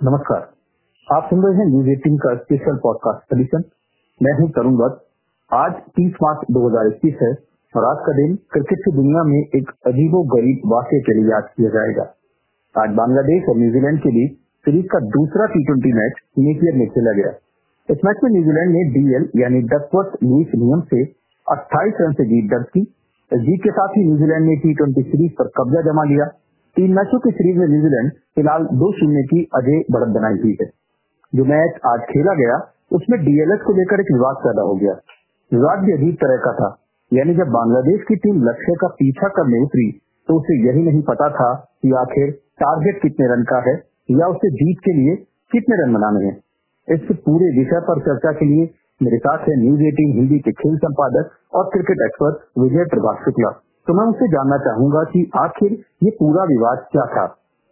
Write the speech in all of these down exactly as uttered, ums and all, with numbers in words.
नमस्कार, आप सुन रहे हैं न्यूज एटीन का स्पेशल पॉडकास्ट एडिशन। मैं हूं तरुण वत्स। आज तीस मार्च दो हज़ार इक्कीस है और आज का दिन क्रिकेट की दुनिया में एक अजीबो-गरीब वाक़ये के लिए याद किया जाएगा। आज बांग्लादेश और न्यूजीलैंड के बीच सीरीज का दूसरा टी ट्वेंटी मैच नेपियर में खेला गया। इस मैच में न्यूजीलैंड ने डीएल यानी डकवर्थ-लुईस नियम से अट्ठाईस रन से जीत दर्ज की। इस जीत के साथ ही न्यूजीलैंड ने टी ट्वेंटी सीरीज पर कब्जा जमा लिया। तीन मैचों की सीरीज में न्यूजीलैंड फिलहाल दो शून्य की अजय बढ़त बनाई हुई है। जो मैच आज खेला गया उसमें डीएलएस को लेकर एक विवाद पैदा हो गया। विवाद भी अजीब तरह का था, यानी जब बांग्लादेश की टीम लक्ष्य का पीछा करने उतरी तो उसे यही नहीं पता था कि आखिर टारगेट कितने रन का है या उसे जीत के लिए कितने रन बनाने हैं। इस पूरे विषय पर चर्चा के लिए मेरे साथ है न्यूज एटीन हिंदी के खेल संपादक और क्रिकेट एक्सपर्ट विजय प्रभाष शुक्ला। तो मैं उससे जानना चाहूंगा कि आखिर ये पूरा विवाद क्या था।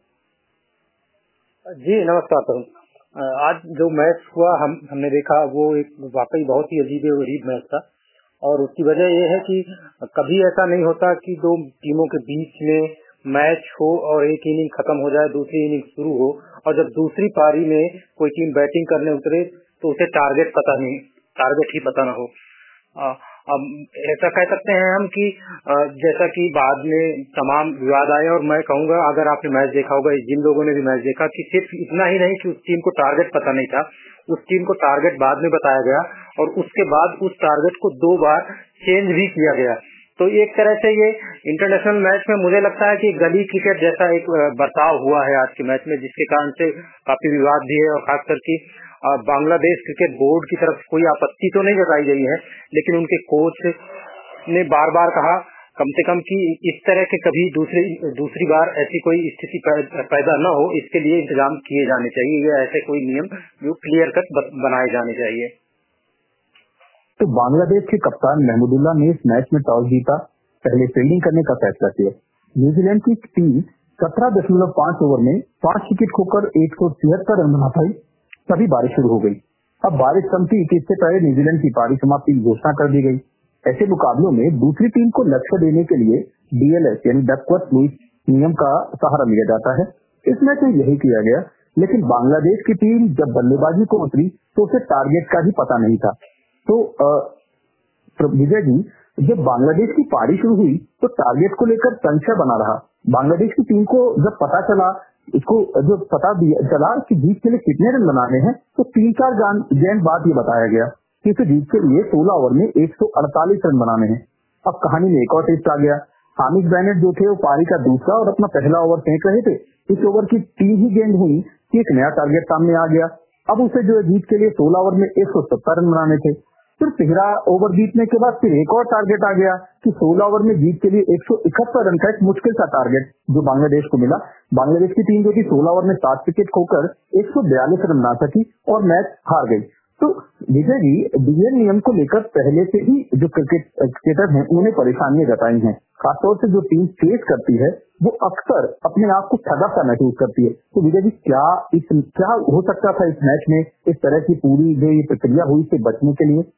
जी नमस्कार सर। आज जो मैच हुआ हम हमने देखा वो एक वाकई बहुत ही अजीब और गरीब मैच था और उसकी वजह यह है कि कभी ऐसा नहीं होता कि दो टीमों के बीच में मैच हो और एक इनिंग खत्म हो जाए, दूसरी इनिंग शुरू हो और जब दूसरी पारी में कोई टीम बैटिंग करने उतरे तो उसे टारगेट पता नहीं टारगेट ही पता न हो। आ, अब ऐसा कह सकते हैं हम कि जैसा कि बाद में तमाम विवाद आए और मैं कहूंगा अगर आपने मैच देखा होगा, जिन लोगों ने भी मैच देखा, कि सिर्फ इतना ही नहीं कि उस टीम को टारगेट पता नहीं था, उस टीम को टारगेट बाद में बताया गया और उसके बाद उस टारगेट को दो बार चेंज भी किया गया। तो एक तरह से ये इंटरनेशनल मैच में मुझे लगता है कि गली क्रिकेट जैसा एक बर्ताव हुआ है आज के मैच में, जिसके कारण से काफी विवाद भी है और खासकर की बांग्लादेश क्रिकेट बोर्ड की तरफ कोई आपत्ति तो नहीं जताई गई है, लेकिन उनके कोच ने बार बार कहा कम से कम कि इस तरह के कभी दूसरी दूसरी बार ऐसी कोई स्थिति पैदा न हो, इसके लिए इंतजाम किए जाने चाहिए या ऐसे कोई नियम जो क्लियर कट बनाए जाने चाहिए। तो बांग्लादेश के कप्तान महमूदुल्लाह ने इस मैच में टॉस जीता, पहले फील्डिंग करने का फैसला किया। न्यूजीलैंड की टीम सत्रह दशमलव पांच ओवर में पांच विकेट खोकर एक सौ तिहत्तर रन बना पाई। तभी बारिश शुरू हो गई। अब बारिश कम थी कि इससे पहले न्यूजीलैंड की पारी समाप्ति की घोषणा कर दी गई। ऐसे मुकाबलों में दूसरी टीम को लक्ष्य देने के लिए डीएलएस यानी डकवर्थ-लुईस नियम का सहारा लिया जाता है। इस मैच में यही किया गया, लेकिन बांग्लादेश की टीम जब बल्लेबाजी को उतरी तो उसे टारगेट का भी पता नहीं था। तो विजय जी, जब बांग्लादेश की पारी शुरू हुई तो टारगेट को लेकर संशय बना रहा। बांग्लादेश की टीम को जब पता चला इसको जो पता चला कि जीत के लिए कितने रन बनाने हैं तो तीन चार गेंद बाद ये बताया गया कि इसे जीत के लिए सोलह ओवर में एक सौ अड़तालीस रन बनाने हैं। अब कहानी में एक और टेस्ट आ गया। हामिद बेनेट जो थे वो पारी का दूसरा और अपना पहला ओवर फेंक रहे थे। इस ओवर की तीन ही गेंद हुई कि एक नया टारगेट सामने आ गया। अब उसे जो जीत के लिए सोलह ओवर में एक सौ सत्तर रन बनाने थे। फिर तेरह ओवर जीतने के बाद फिर एक और टारगेट आ गया कि सोलह ओवर में जीत के लिए एक सौ इकहत्तर रन का एक मुश्किल सा टारगेट जो बांग्लादेश को मिला। बांग्लादेश की टीम जो कि सोलह ओवर में सात विकेट खोकर एक सौ बयालीस रन बना सकी और मैच हार गई। तो विजय जी, डीएल नियम को लेकर पहले से ही जो क्रिकेट क्रिकेटर हैं उन्हें परेशानियां जताई हैं। खासतौर से जो टीम फेस करती है वो अक्सर अपने आप को ठगा सा महसूस करती है। तो विजय जी, क्या इस क्या हो सकता था इस मैच में इस तरह की पूरी जो ये प्रक्रिया हुई इससे बचने के लिए?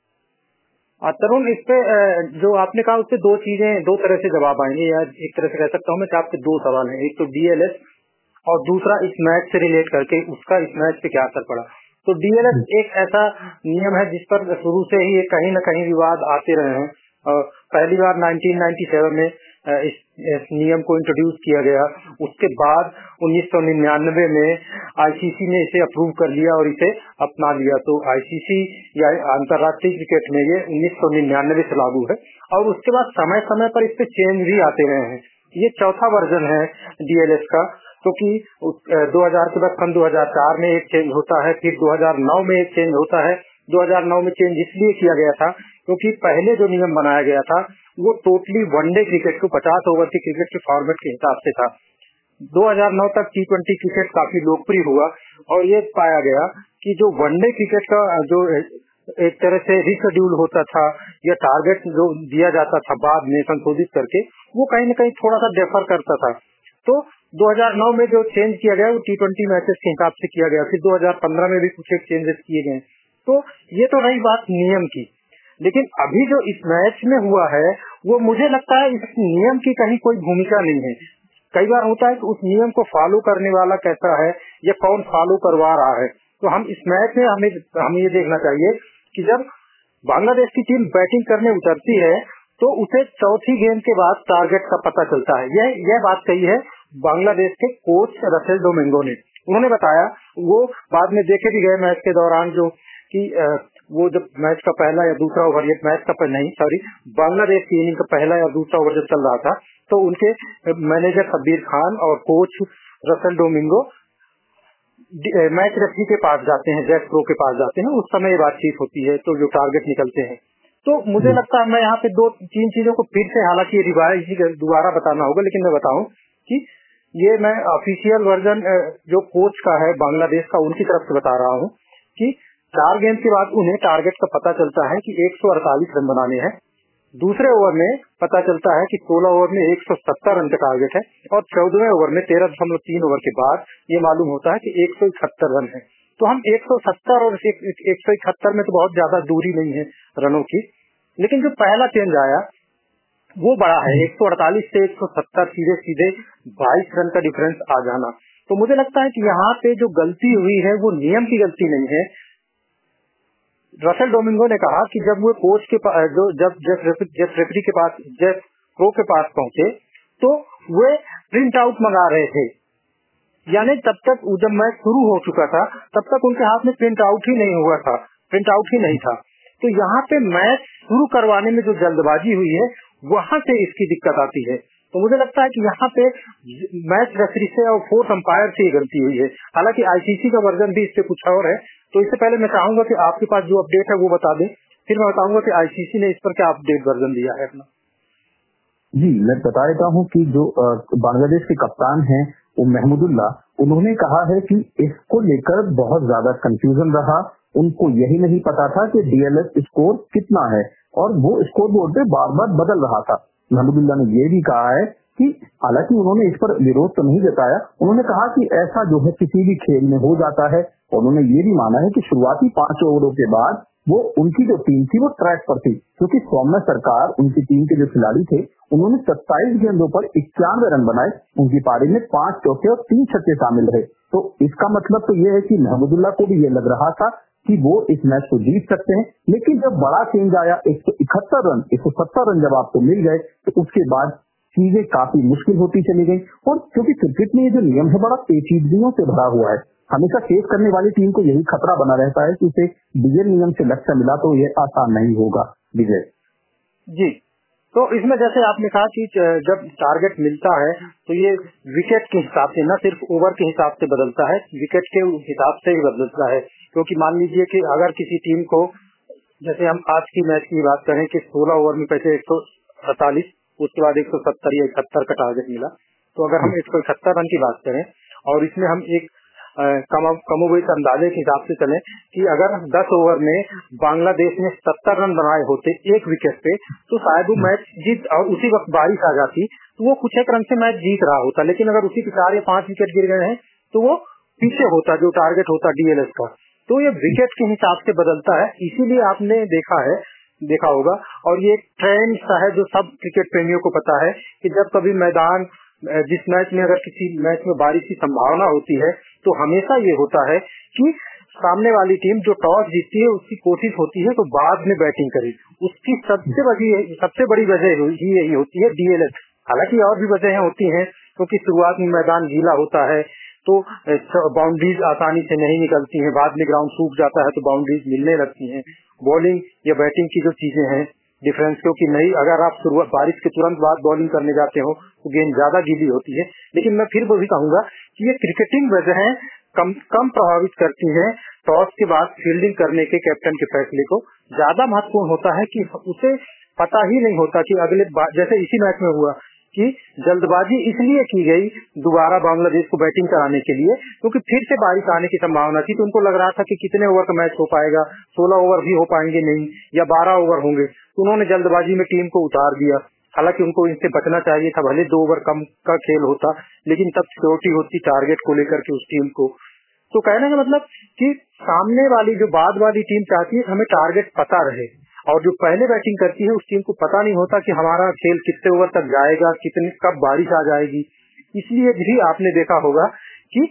तरुण, इस पे जो आपने कहा उससे दो चीजें दो तरह से जवाब आएंगे या एक तरह से कह सकता हूँ मैं कि आपके दो सवाल हैं। एक तो डीएलएस और दूसरा इस मैच से रिलेट करके उसका इस मैच पे क्या असर पड़ा। तो डीएलएस एक ऐसा नियम है जिस पर शुरू से ही कहीं न कहीं विवाद आते रहे हैं। पहली बार उन्नीस सौ सत्तानवे में इस, इस नियम को इंट्रोड्यूस किया गया। उसके बाद उन्नीस सौ निन्यानवे में आईसीसी ने इसे अप्रूव कर लिया और इसे अपना लिया। तो आईसीसी या अंतर्राष्ट्रीय क्रिकेट में ये उन्नीस सौ निन्यानवे से लागू है और उसके बाद समय समय पर इस पे चेंज भी आते रहे हैं। ये चौथा वर्जन है डीएलएस का, क्योंकि तो दो हज़ार के बाद सन दो हज़ार चार में एक चेंज होता है, फिर दो हज़ार नौ में एक चेंज होता है। दो हज़ार नौ में चेंज इसलिए किया गया था क्योंकि पहले जो नियम बनाया गया था वो टोटली वनडे क्रिकेट को पचास ओवर की क्रिकेट के फॉर्मेट के हिसाब से था। दो हज़ार नौ तक टी ट्वेंटी क्रिकेट काफी लोकप्रिय हुआ और ये पाया गया कि जो वनडे क्रिकेट का जो एक तरह से रिशेड्यूल होता था या टारगेट जो दिया जाता था बाद में संशोधित करके, वो कहीं न कहीं थोड़ा सा डिफर करता था। तो दो हज़ार नौ में जो चेंज किया गया वो टी ट्वेंटी मैचेस के हिसाब से किया गया। फिर दो हज़ार पंद्रह में भी कुछ एक चेंजेस किए गए। तो ये तो रही बात नियम की, लेकिन अभी जो इस मैच में हुआ है वो मुझे लगता है इस नियम की कहीं कोई भूमिका नहीं है। कई बार होता है कि उस नियम को फॉलो करने वाला कैसा है या कौन फॉलो करवा रहा है। तो हम इस मैच में हमें हमें ये देखना चाहिए कि जब बांग्लादेश की टीम बैटिंग करने उतरती है तो उसे चौथी गेंद के बाद टारगेट का पता चलता है। यह यह बात कही है बांग्लादेश के कोच रसेल डोमिंगो ने। उन्होंने बताया, वो बाद में देखे भी गए मैच के दौरान, जो कि वो जब मैच का पहला या दूसरा ओवर, ये मैच का नहीं सॉरी बांग्लादेश की इनिंग का पहला या दूसरा ओवर जब चल रहा था तो उनके मैनेजर शब्बीर खान और coach Russell Domingo match referee के पास जाते हैं, जैक प्रो के पास जाते हैं। उस समय बातचीत होती है तो जो टारगेट निकलते हैं। तो मुझे लगता है मैं यहाँ पे दो तीन चीजों को फिर से, हालांकि ये रिवाइज दोबारा बताना होगा, लेकिन मैं बताऊं कि ये मैं ऑफिशियल वर्जन जो कोच का है बांग्लादेश का, उनकी तरफ से बता रहा हूँ कि चार गेंद के बाद उन्हें टारगेट का पता चलता है कि एक सौ अड़तालीस रन बनाने हैं। दूसरे ओवर में पता चलता है कि सोलह ओवर में एक सौ सत्तर रन का टारगेट है और चौदहवें ओवर में तेरह दशमलव तीन ओवर के बाद ये मालूम होता है कि एक सौ इकहत्तर रन है। तो हम एक सौ सत्तर और एक सौ इकहत्तर में तो बहुत ज्यादा दूरी नहीं है रनों की, लेकिन जो पहला चेंज आया वो बड़ा है, एक सौ अड़तालीस से एक सौ सत्तर सीधे सीधे बाईस रन का डिफरेंस आ जाना। तो मुझे लगता है कि यहाँ पे जो गलती हुई है वो नियम की गलती नहीं है। रसेल डोमिंगो ने कहा कि जब वो कोच के पास, जो जब जेफ रेफरी के पास, जेफ प्रो के पास पहुंचे तो वे प्रिंट आउट मंगा रहे थे, यानी तब तक जब मैच शुरू हो चुका था तब तक उनके हाथ में प्रिंट आउट ही नहीं हुआ था, प्रिंट आउट ही नहीं था। तो यहाँ पे मैच शुरू करवाने में जो जल्दबाजी हुई है वहां से इसकी दिक्कत आती है। तो मुझे लगता है कि यहाँ पे मैच रेफरी से और फोर्थ अंपायर से ही गलती हुई है। हालांकि आईसीसी का वर्जन भी इससे कुछ और है। तो इससे पहले मैं चाहूंगा कि आपके पास जो अपडेट है वो बता दें, फिर मैं बताऊंगा कि आईसीसी ने इस पर क्या अपडेट वर्जन दिया है अपना। जी, मैं बता देता हूँ कि जो बांग्लादेश के कप्तान हैं वो महमूदुल्लाह, उन्होंने कहा है कि इसको लेकर बहुत ज्यादा कंफ्यूजन रहा। उनको यही नहीं पता था कि डीएलएस स्कोर कितना है और वो स्कोर बोर्ड पे बार बार बदल रहा था। महमूदुल्लाह ने ये भी कहा है कि हालांकि उन्होंने इस पर विरोध तो नहीं जताया, उन्होंने कहा कि ऐसा जो है किसी भी खेल में हो जाता है। और उन्होंने ये भी माना है कि शुरुआती पांच ओवरों के बाद वो उनकी जो टीम थी वो ट्रैक पर थी, क्योंकि सौम्य सरकार उनकी टीम के जो खिलाड़ी थे उन्होंने सत्ताईस गेंदों पर इक्यानवे रन बनाए। उनकी पारी में पांच चौके और तीन छक्के शामिल रहे। तो इसका मतलब तो ये है कि महमूदुल्लाह को भी ये लग रहा था कि वो इस मैच को जीत सकते हैं। लेकिन जब बड़ा चेंज आया, एक सौ इकहत्तर रन, एक सौ सत्तर रन जब आपको मिल गए तो उसके बाद चीजें काफी मुश्किल होती चली गई। और क्योंकि क्रिकेट में ये जो नियम है बड़ा पेचीदगियों से भरा हुआ है, हमेशा फेस करने वाली टीम को यही खतरा बना रहता है कि उसे डीएल नियम से लक्ष्य मिला तो ये आसान नहीं होगा। विजय जी, तो इसमें जैसे आपने कहा कि जब टारगेट मिलता है तो ये विकेट के हिसाब से, न सिर्फ ओवर के हिसाब से बदलता है, विकेट के हिसाब से ही बदलता है। क्योंकि मान लीजिए कि अगर किसी टीम को, जैसे हम आज की मैच की बात करें कि सोलह ओवर में पैसे एक सौ अड़तालीस, उसके बाद एक सौ सत्तर या इकहत्तर का टारगेट मिला, तो अगर हम एक सौ इकहत्तर रन की बात करें और इसमें हम एक कमोबेश अंदाजे के हिसाब से चले कि अगर दस ओवर में बांग्लादेश ने सत्तर रन बनाए होते एक विकेट पे तो शायद वो मैच जीत, और उसी वक्त बारिश आ जाती तो वो कुछ एक रन से मैच जीत रहा होता। लेकिन अगर उसी के चार या पांच विकेट गिर गए हैं तो वो पीछे होता जो टारगेट होता डीएलएस का। तो ये विकेट के हिसाब से बदलता है, इसीलिए आपने देखा है देखा होगा और ये ट्रेंड सा है जो सब क्रिकेट प्रेमियों को पता है कि जब कभी मैदान, जिस मैच में अगर किसी मैच में बारिश की संभावना होती है तो हमेशा ये होता है कि सामने वाली टीम जो टॉस जीतती है उसकी कोशिश होती है तो बाद में बैटिंग करे। उसकी सबसे बड़ी सबसे बड़ी वजह ही यही होती है डीएलएस। हालांकि और भी वजहें होती हैं, क्योंकि शुरुआत में मैदान गीला होता है तो बाउंड्रीज आसानी से नहीं निकलती हैं, बाद में ग्राउंड सूख जाता है तो बाउंड्रीज मिलने लगती हैं। बॉलिंग या बैटिंग की जो चीजें हैं डिफरेंस, क्योंकि नहीं अगर आप शुरुआत बारिश के तुरंत बाद बॉलिंग करने जाते हो तो गेंद ज्यादा गीली होती है। लेकिन मैं फिर वो भी कहूंगा कि ये क्रिकेटिंग वजहें कम कम प्रभावित करती हैं टॉस के बाद फील्डिंग करने के कैप्टन के फैसले को। ज्यादा महत्वपूर्ण होता है कि उसे पता ही नहीं होता कि अगले, जैसे इसी मैच में हुआ कि जल्दबाजी इसलिए की गई दोबारा बांग्लादेश को बैटिंग कराने के लिए क्योंकि फिर से बारिश आने की संभावना थी। तो उनको लग रहा था कि कितने ओवर का मैच हो पाएगा, सोलह ओवर भी हो पाएंगे नहीं या बारह ओवर होंगे। तो उन्होंने जल्दबाजी में टीम को उतार दिया। हालांकि उनको इनसे बचना चाहिए था, भले दो ओवर कम का खेल होता लेकिन तब सिक्योरिटी होती टारगेट को लेकर के उस टीम को। तो कहने का मतलब कि सामने वाली जो बाद वाली टीम चाहती है हमें टारगेट पता रहे, और जो पहले बैटिंग करती है उस टीम को पता नहीं होता कि हमारा खेल कितने ओवर तक जाएगा, कितने कब बारिश आ जाएगी। इसलिए भी आपने देखा होगा कि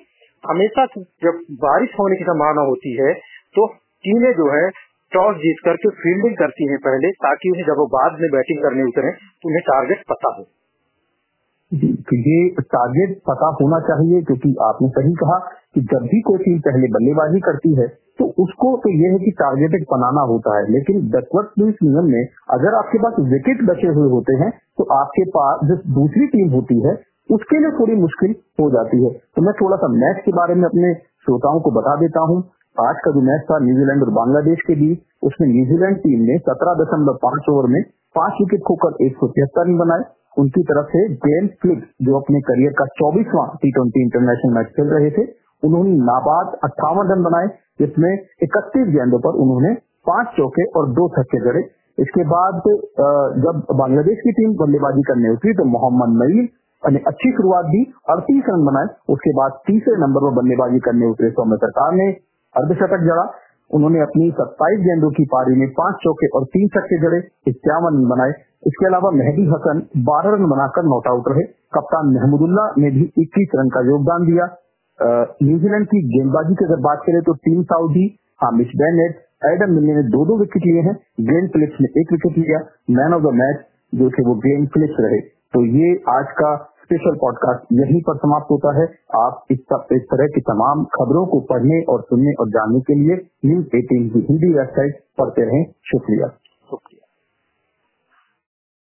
हमेशा जब बारिश होने की संभावना होती है तो टीमें जो है टॉस जीत करके फील्डिंग करती हैं पहले, ताकि उन्हें जब वो बाद में बैटिंग करने उतरे तो उन्हें टारगेट पता हो। तो ये टारगेट पता होना चाहिए, क्योंकि आपने सही कहा कि जब भी कोई टीम पहले बल्लेबाजी करती है तो उसको तो ये है कि टारगेट एक बनाना होता है, लेकिन डकवर्थ लुईस नियम में अगर आपके पास विकेट बचे हुए होते हैं तो आपके पास जो दूसरी टीम होती है उसके लिए थोड़ी मुश्किल हो जाती है। तो मैं थोड़ा सा मैच के बारे में अपने श्रोताओं को बता देता हूँ। आज का जो मैच था न्यूजीलैंड और बांग्लादेश के बीच, उसमें न्यूजीलैंड टीम ने सत्रह दशमलव पांच ओवर में पांच विकेट खोकर एक सौ तिहत्तर रन बनाए। उनकी तरफ से जेम्स फ्लिक्स, जो अपने करियर का चौबीसवां टी ट्वेंटी इंटरनेशनल मैच खेल रहे थे, उन्होंने नाबाद अट्ठावन रन बनाए, जिसमें इकतीस गेंदों पर उन्होंने पांच चौके और दो छक्के जड़े। इसके बाद जब बांग्लादेश की टीम बल्लेबाजी करने उतरी तो मोहम्मद नईम ने अच्छी शुरुआत दी, अड़तीस रन बनाए। उसके बाद तीसरे नंबर पर बल्लेबाजी करने उतरे सौम्य सरकार ने अर्धशतक जड़ा। उन्होंने अपनी सत्ताईस गेंदों की पारी में पांच चौके और तीन छक्के जड़े, इक्यावन रन बनाए। इसके अलावा मेहदी हसन बारह रन बनाकर नॉट आउट रहे। कप्तान महमूदुल्लाह ने भी इक्कीस रन का योगदान दिया। न्यूजीलैंड की गेंदबाजी की अगर बात करें तो team Southee, Hamish Bennett, Adam Milne ने दो दो विकेट लिए हैं। ग्लेन फिलिप्स ने एक विकेट लिया। मैन ऑफ द मैच जो थे वो ग्लेन फिलिप्स रहे। तो ये आज का स्पेशल पॉडकास्ट यहीं पर समाप्त होता है। आप इस, इस तरह की तमाम खबरों को पढ़ने और सुनने और जानने के लिए न्यूज अठारह की हिंदी वेबसाइट पढ़ते रहें। शुक्रिया।